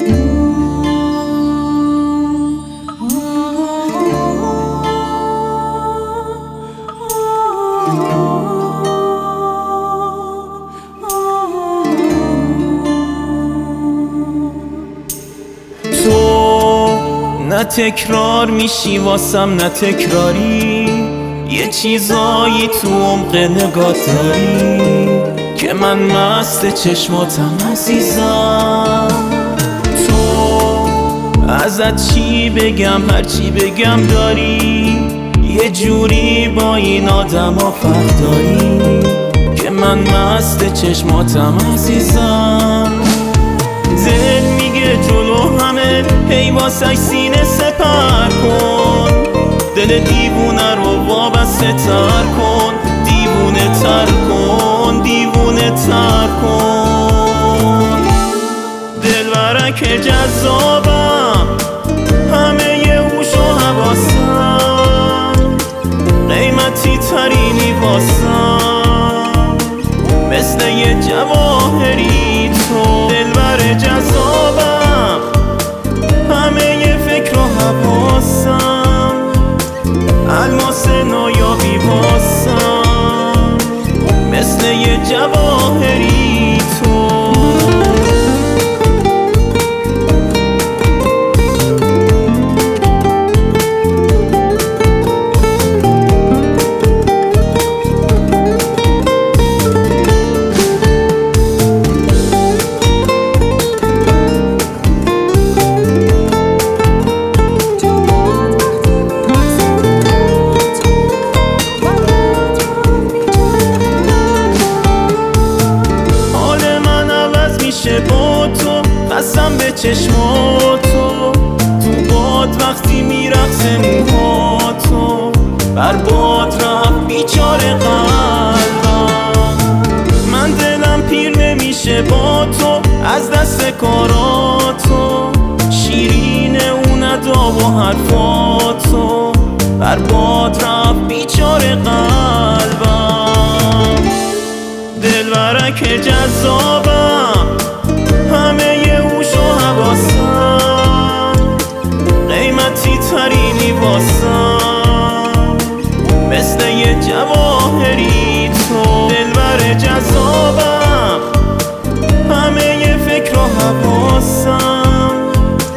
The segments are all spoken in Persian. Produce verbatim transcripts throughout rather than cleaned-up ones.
نه تکرار میشی واسم نه تکراری، یه چیزایی تو عمق نگات داری که من مست چشماتم عزیزم. تو ازت چی بگم هرچی بگم داری، یه جوری با این آدم ها فرق داری که من مست چشماتم عزیزم. دل میگه جلو همه هی واسش سینه سپر کن، دل دیوونه رو وابسته تر کن، دیوونه تر کن، دیوونه تر کن. دلبرک جذابم همه ی هوش و حواسم، قیمتی ترینی واسم مثل یه جواهری تو. دلبر جذابم همه ی فکر و حواسم، الماس نایابی واسم مثل یه جواهری تو. با تو قسم به چشماتو، تو باد وقتی میرقصه موهاتو، بر باد رفت بیچاره قلبم. من دلم پیر نمیشه با تو از دست کاراتو، شیرین اون ادا و حرفاتو، بر باد رفت بیچاره قلبم. دلبرک جذابم همه ی هوش و حواسم، قیمتی ترینی واسم مثل یه جواهری تو. دلبر جذابم همه ی فکر و حواسم،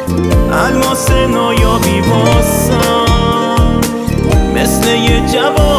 الماس نایابی واسم مثل یه جواهری